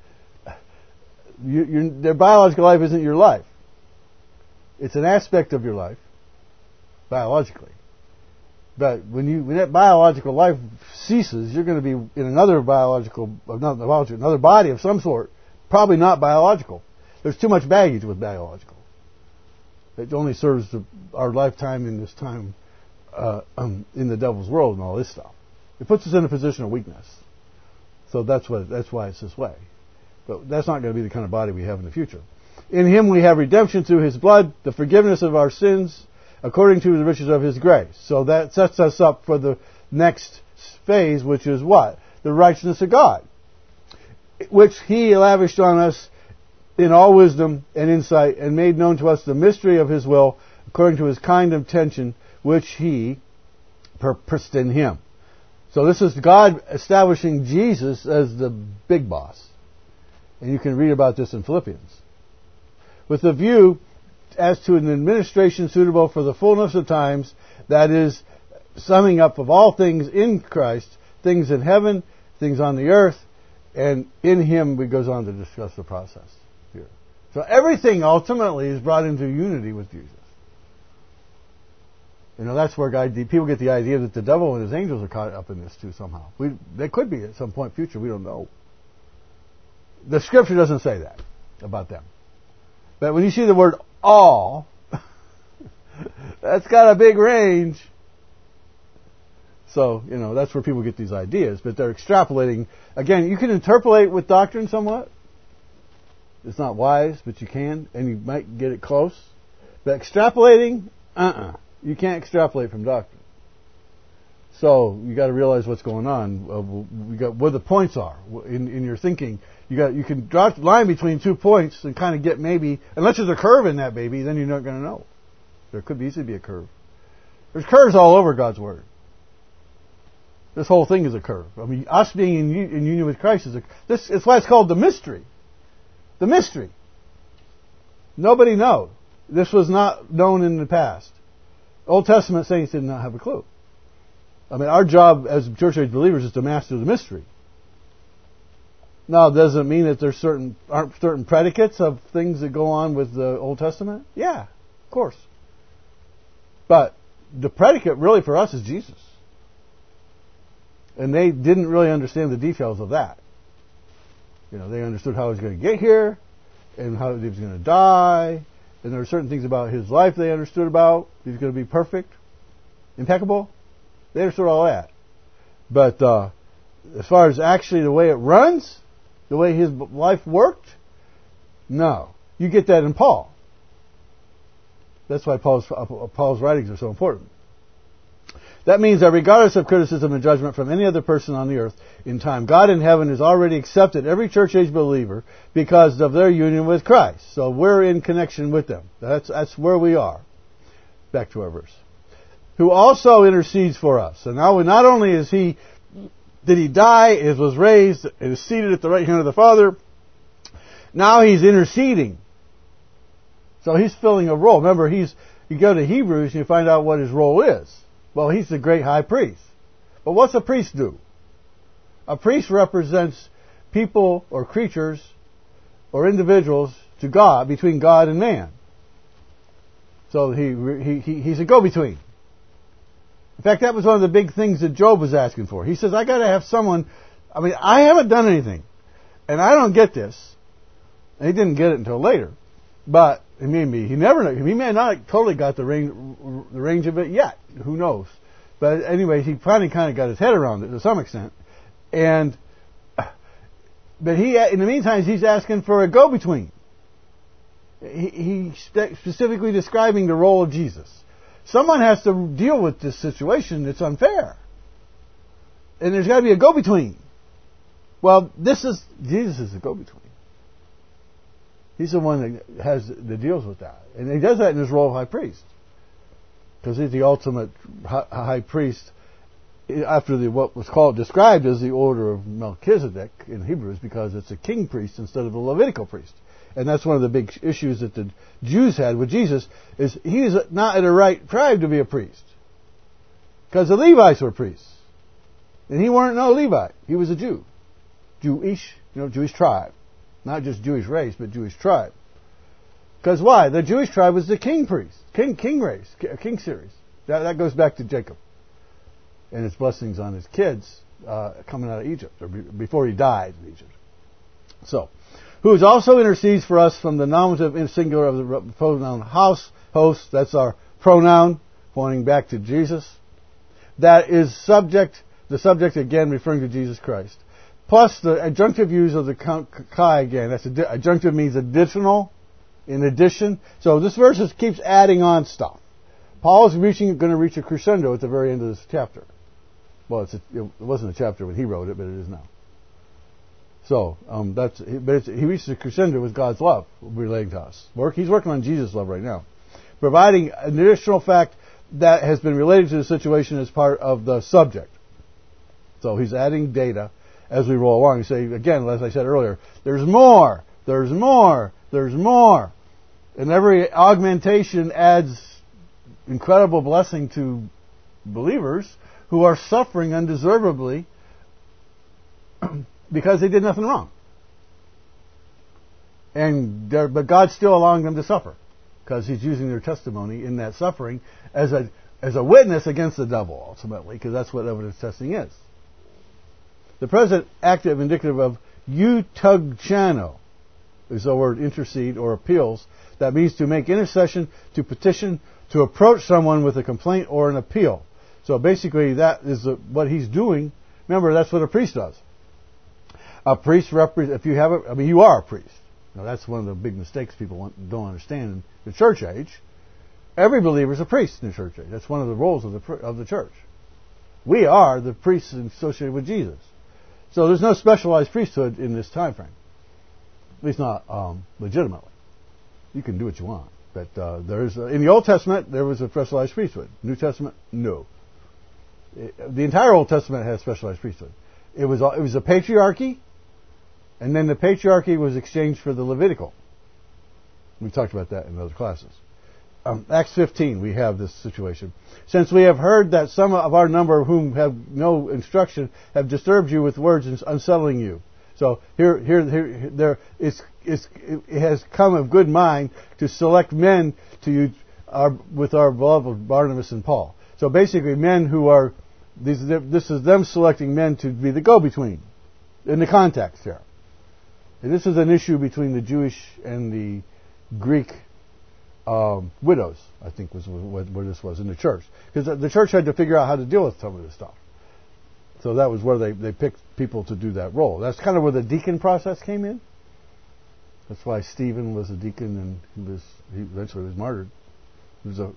You, your, their biological life isn't your life. It's an aspect of your life, biologically. But when you when that biological life ceases, you're going to be in another biological, another, another body of some sort, probably not biological. There's too much baggage with biological. It only serves the, our lifetime in this time uh, um, in the devil's world and all this stuff. It puts us in a position of weakness. So that's what that's why it's this way. But that's not going to be the kind of body we have in the future. In Him we have redemption through His blood, the forgiveness of our sins, according to the riches of His grace. So that sets us up for the next phase, which is what? The righteousness of God, which He lavished on us in all wisdom and insight, and made known to us the mystery of His will, according to His kind intention, which He purposed in Him. So this is God establishing Jesus as the big boss. And you can read about this in Philippians. With a view as to an administration suitable for the fullness of times, that is, summing up of all things in Christ, things in heaven, things on the earth, and in Him we goes on to discuss the process here. So everything ultimately is brought into unity with Jesus. You know, that's where God, people get the idea that the devil and his angels are caught up in this too somehow. We, they could be at some point in the future, we don't know. The Scripture doesn't say that about them. But when you see the word all, that's got a big range. So, you know, that's where people get these ideas. But they're extrapolating. Again, you can interpolate with doctrine somewhat. It's not wise, but you can. And you might get it close. But extrapolating, uh-uh. You can't extrapolate from doctrine. So, you got to realize what's going on. We got where the points are in, in your thinking. You got you can draw the line between two points and kind of get maybe, unless there's a curve in that baby, then you're not going to know. There could easily be a curve. There's curves all over God's Word. This whole thing is a curve. I mean, us being in, in union with Christ is a, this. It's why it's called the mystery. The mystery. Nobody knows. This was not known in the past. Old Testament saints did not have a clue. I mean, our job as church age believers is to master the mystery. Now, does it mean that there certain aren't certain predicates of things that go on with the Old Testament? Yeah, of course. But the predicate really for us is Jesus. And they didn't really understand the details of that. You know, they understood how he was going to get here and how he was going to die. And there were certain things about his life they understood about. He was going to be perfect, impeccable. They understood all that. But uh, as far as actually the way it runs, the way his life worked, no. You get that in Paul. That's why Paul's, Paul's writings are so important. That means that regardless of criticism and judgment from any other person on the earth in time, God in heaven has already accepted every church age believer because of their union with Christ. So we're in connection with them. That's, that's where we are. Back to our verse. Who also intercedes for us. So now not only is he did he die, is was raised, and is seated at the right hand of the Father, now he's interceding. So he's filling a role. Remember, he's you go to Hebrews and you find out what his role is. Well, he's the great high priest. But what's a priest do? A priest represents people or creatures or individuals to God, between God and man. So he, he, he's a go-between. In fact, that was one of the big things that Job was asking for. He says, I got to have someone, I mean, I haven't done anything, and I don't get this. And he didn't get it until later. But He may be. He never. He may not totally got the range, the range of it yet. Who knows? But anyway, he finally kind of got his head around it to some extent. And but he, in the meantime, he's asking for a go-between. He, he's specifically describing the role of Jesus. Someone has to deal with this situation that's unfair, and there's got to be a go-between. Well, this is Jesus is the go-between. He's the one that has that deals with that, and he does that in his role of high priest, because he's the ultimate high priest after the what was called described as the order of Melchizedek in Hebrews, because it's a king priest instead of a Levitical priest, and that's one of the big issues that the Jews had with Jesus is he's not in the right tribe to be a priest, because the Levites were priests, and he weren't no Levite. He was a Jew, Jewish, you know, Jewish tribe. Not just Jewish race, but Jewish tribe. Because why? The Jewish tribe was the king priest, king king race, king series. That, that goes back to Jacob and his blessings on his kids uh, coming out of Egypt, or be, before he died in Egypt. So, who also intercedes for us from the nominative in singular of the pronoun house, host, that's our pronoun, pointing back to Jesus. That is subject, the subject again referring to Jesus Christ. Plus the adjunctive use of the kai again. That's adi- adjunctive means additional, in addition. So this verse just keeps adding on stuff. Paul is reaching, going to reach a crescendo at the very end of this chapter. Well, it's a, it wasn't a chapter when he wrote it, but it is now. So um, that's, but it's, he reaches a crescendo with God's love relating to us. Work, he's working on Jesus' love right now, providing an additional fact that has been related to the situation as part of the subject. So he's adding data as we roll along. You say, again, as I said earlier, there's more, there's more, there's more. And every augmentation adds incredible blessing to believers who are suffering undeservedly because they did nothing wrong. And but God's still allowing them to suffer because He's using their testimony in that suffering as a as a witness against the devil, ultimately, because that's what evidence testing is. The present active indicative of eutugchano is the word intercede or appeals. That means to make intercession, to petition, to approach someone with a complaint or an appeal. So basically that is the, what he's doing. Remember, that's what a priest does. A priest represents, if you have a, I mean, you are a priest. Now that's one of the big mistakes people want, don't understand in the church age. Every believer is a priest in the church age. That's one of the roles of the, of the church. We are the priests associated with Jesus. So there's no specialized priesthood in this time frame, at least not um, legitimately. You can do what you want, but uh, there's uh, in the Old Testament there was a specialized priesthood. New Testament, no. It, the entire Old Testament had a specialized priesthood. It was it was a patriarchy, and then the patriarchy was exchanged for the Levitical. We talked about that in other classes. Um, Acts fifteen, we have this situation. Since we have heard that some of our number whom have no instruction have disturbed you with words and unsettling you. So here, here, here, there, it's, it's, it has come of good mind to select men to you our, with our beloved Barnabas and Paul. So basically, men who are these, this is them selecting men to be the go-between in the context here. And this is an issue between the Jewish and the Greek Um, widows, I think was what, what this was in the church. Because the church had to figure out how to deal with some of this stuff. So that was where they, they picked people to do that role. That's kind of where the deacon process came in. That's why Stephen was a deacon and he was he eventually was martyred. He was a,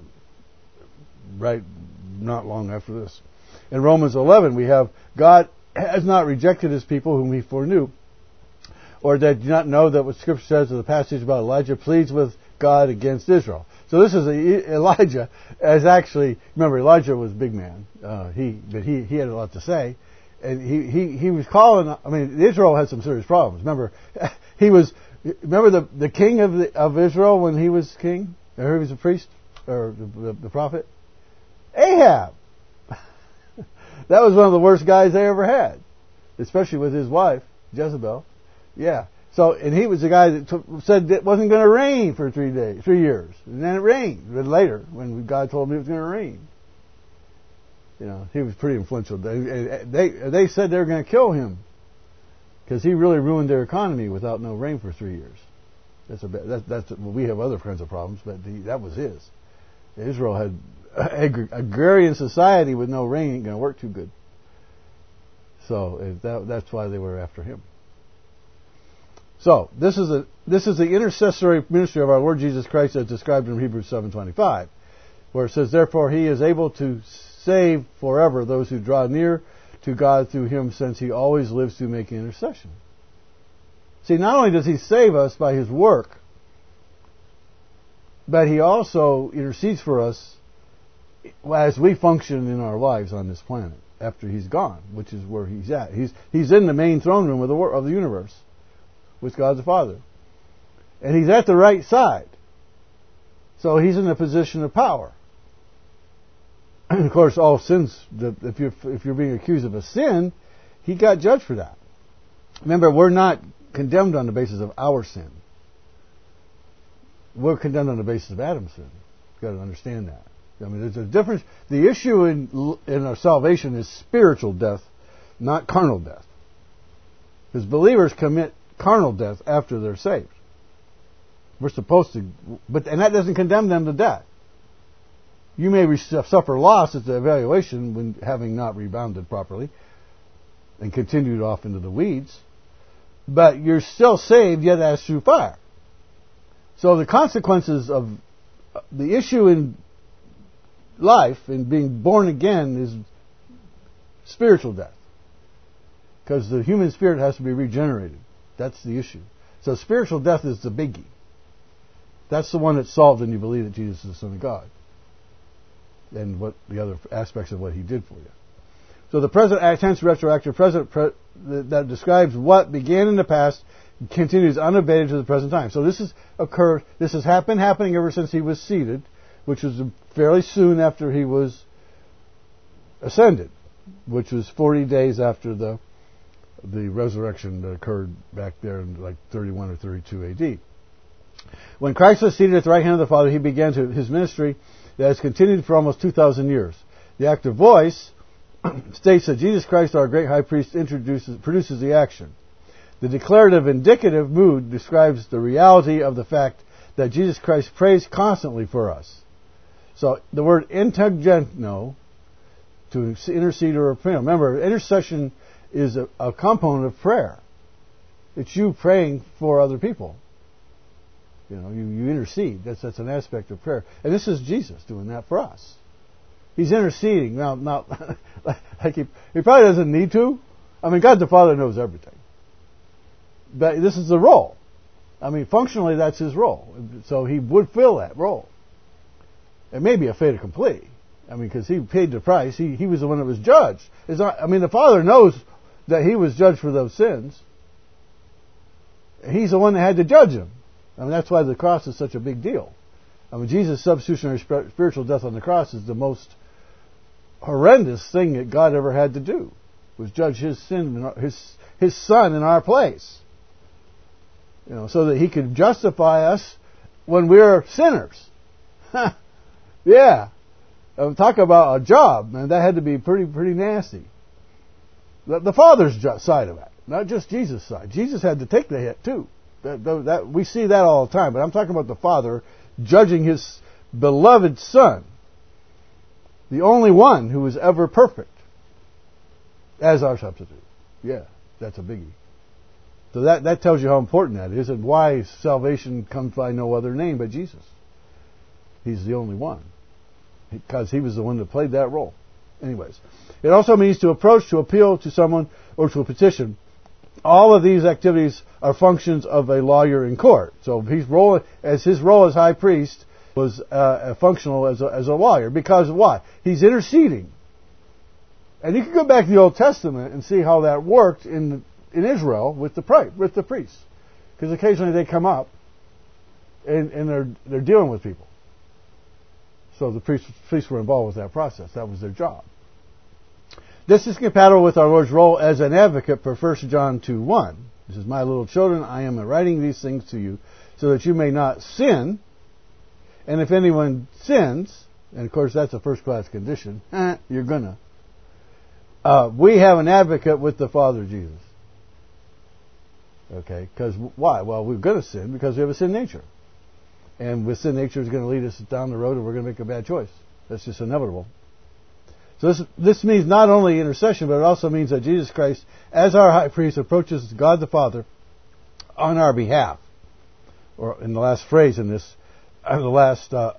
right not long after this. In Romans eleven we have God has not rejected His people whom He foreknew, or that do not know that what Scripture says in the passage about Elijah pleads with God against Israel. So this is a, Elijah as actually, remember Elijah was a big man. Uh, he, but he, he had a lot to say. And he, he, he was calling, I mean, Israel had some serious problems. Remember, he was, remember the, the king of the, of Israel when he was king? Or he was a priest? Or the, the, the prophet? Ahab! That was one of the worst guys they ever had. Especially with his wife, Jezebel. Yeah. So, and he was the guy that took, said it wasn't going to rain for three days, three years. And then it rained. But later, when God told him it was going to rain. You know, he was pretty influential. They, they, they said they were going to kill him. Because he really ruined their economy without no rain for three years. That's a bad, that, that's well, we have other kinds of problems, but the, that was his. Israel had agri- agrarian society with no rain ain't going to work too good. So that, that's why they were after him. So this is a this is the intercessory ministry of our Lord Jesus Christ as described in Hebrews seven twenty-five, where it says, "Therefore he is able to save forever those who draw near to God through him, since he always lives to make intercession." See, not only does he save us by his work, but he also intercedes for us as we function in our lives on this planet after he's gone, which is where he's at. He's he's in the main throne room of the of the universe with God the Father, and he's at the right side, so he's in a position of power. And of course, all sins. If you're if you're being accused of a sin, he got judged for that. Remember, we're not condemned on the basis of our sin. We're condemned on the basis of Adam's sin. You've got to understand that. I mean, there's a difference. The issue in in our salvation is spiritual death, not carnal death. Because believers commit carnal death after they're saved. We're supposed to, but and that doesn't condemn them to death. You may suffer loss at the evaluation when having not rebounded properly and continued off into the weeds, but you're still saved, yet as through fire. So the consequences of the issue in life, in being born again, is spiritual death. Because the human spirit has to be regenerated. That's the issue. So spiritual death is the biggie. That's the one that's solved when you believe that Jesus is the Son of God. And what the other aspects of what he did for you. So the present tense retroactive present pre, that describes what began in the past continues unabated to the present time. So this has occurred, this has happened happening ever since he was seated, which was fairly soon after he was ascended, which was forty days after the the resurrection that occurred back there in like thirty-one or thirty-two A D. When Christ was seated at the right hand of the Father, he began to, his ministry that has continued for almost two thousand years. The active voice states that Jesus Christ, our great high priest, introduces, produces the action. The declarative indicative mood describes the reality of the fact that Jesus Christ prays constantly for us. So the word intergeno, to intercede or appeal. Remember, intercession is a, a component of prayer. It's you praying for other people. You know, you, you intercede. That's that's an aspect of prayer. And this is Jesus doing that for us. He's interceding. Now, not like he, he probably doesn't need to. I mean, God the Father knows everything. But this is the role. I mean, functionally, that's his role. So he would fill that role. It may be a fait accompli. I mean, because he paid the price. He he was the one that was judged. It's not, I mean, the Father knows that he was judged for those sins. He's the one that had to judge him. I mean, that's why the cross is such a big deal. I mean, Jesus' substitutionary spiritual death on the cross is the most horrendous thing that God ever had to do, was judge his sin, his his Son in our place. You know, so that he could justify us when we're sinners. Yeah. Uh, talk about a job, man. That had to be pretty pretty nasty. The, the Father's side of it, not just Jesus' side. Jesus had to take the hit too. That, that, we see that all the time, but I'm talking about the Father judging his beloved Son, the only one who was ever perfect, as our substitute. Yeah, that's a biggie. So that, that tells you how important that is and why salvation comes by no other name but Jesus. He's the only one, because he was the one that played that role. Anyways, it also means to approach, to appeal to someone, or to a petition. All of these activities are functions of a lawyer in court. So his role, as his role as high priest was uh, functional as a, as a lawyer. Because why? He's interceding. And you can go back to the Old Testament and see how that worked in in Israel with the with the priests, because occasionally they come up and, and they're they're dealing with people. So the priests, priests were involved with that process. That was their job. This is compatible with our Lord's role as an advocate for First John two one. This is, my little children, I am writing these things to you so that you may not sin. And if anyone sins, and of course that's a first-class condition, you're gonna. Uh, we have an advocate with the Father, Jesus. Okay, because why? Well, we're going to sin because we have a sin nature. And with sin nature is going to lead us down the road and we're going to make a bad choice. That's just inevitable. So this, this means not only intercession, but it also means that Jesus Christ, as our high priest, approaches God the Father on our behalf. Or in the last phrase in this, uh, the last uh,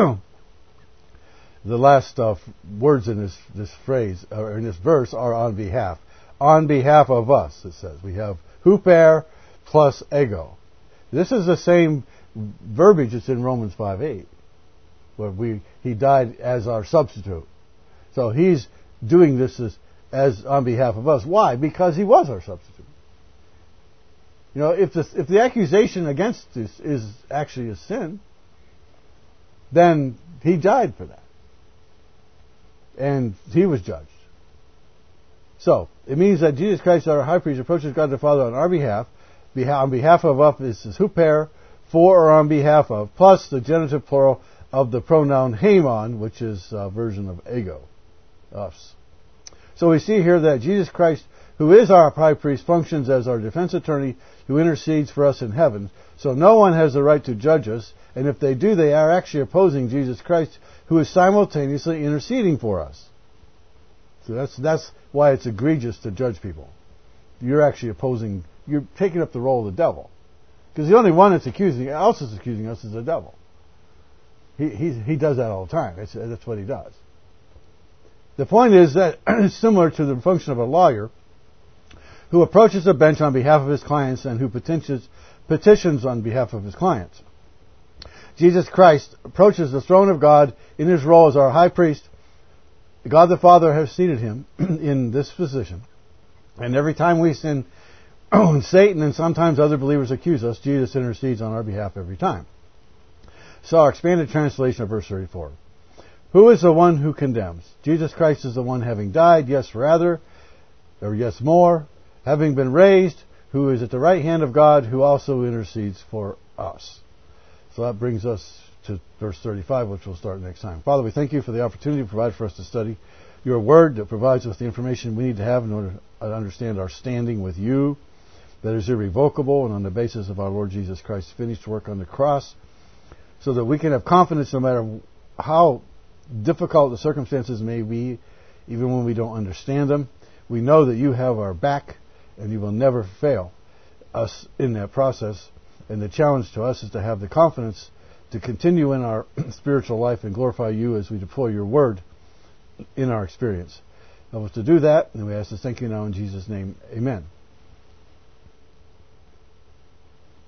the last uh, words in this, this phrase, or in this verse, are on behalf. On behalf of us, it says. We have huper plus ego. This is the same verbiage that's in Romans five eight, where we he died as our substitute. So he's doing this as, as on behalf of us. Why? Because he was our substitute. You know, if the if the accusation against us is actually a sin, then he died for that, and he was judged. So it means that Jesus Christ, our high priest, approaches God the Father on our behalf. On behalf of us is huper, for or on behalf of, plus the genitive plural of the pronoun haimon, which is a version of ego, us. So we see here that Jesus Christ, who is our high priest, functions as our defense attorney who intercedes for us in heaven. So no one has the right to judge us, and if they do, they are actually opposing Jesus Christ, who is simultaneously interceding for us. So that's that's why it's egregious to judge people. You're actually opposing, you're taking up the role of the devil. Because the only one that's accusing, else is accusing us is the devil. He he he does that all the time. That's, that's what he does. The point is that it's similar to the function of a lawyer who approaches a bench on behalf of his clients and who petitions, petitions on behalf of his clients. Jesus Christ approaches the throne of God in his role as our high priest. God the Father has seated him in this position. And every time we sin, Satan and sometimes other believers accuse us, Jesus intercedes on our behalf every time. So our expanded translation of verse thirty-four. Who is the one who condemns? Jesus Christ is the one having died, yes rather, or yes more, having been raised, who is at the right hand of God, who also intercedes for us. So that brings us to verse thirty-five, which we'll start next time. Father, we thank you for the opportunity to provide for us to study your word that provides us the information we need to have in order to understand our standing with you, that is irrevocable and on the basis of our Lord Jesus Christ's finished work on the cross, so that we can have confidence no matter how difficult the circumstances may be, even when we don't understand them. We know that you have our back and you will never fail us in that process. And the challenge to us is to have the confidence to continue in our spiritual life and glorify you as we deploy your word in our experience. Help us to do that, and we ask this thank you now in Jesus' name. Amen.